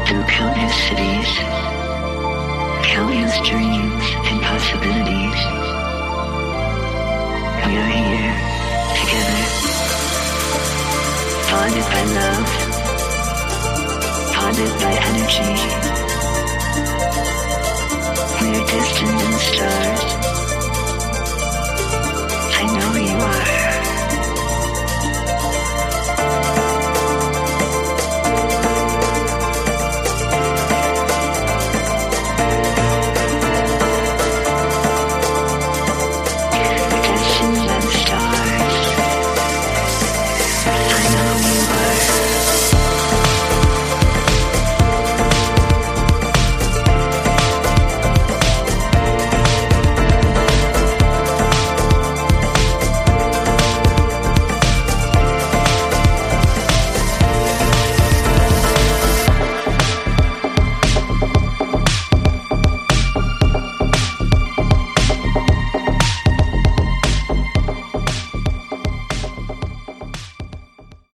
through countless cities, countless dreams and possibilities. We are here, together, bonded by love, bonded by energy. We are destined in the stars. I know you are.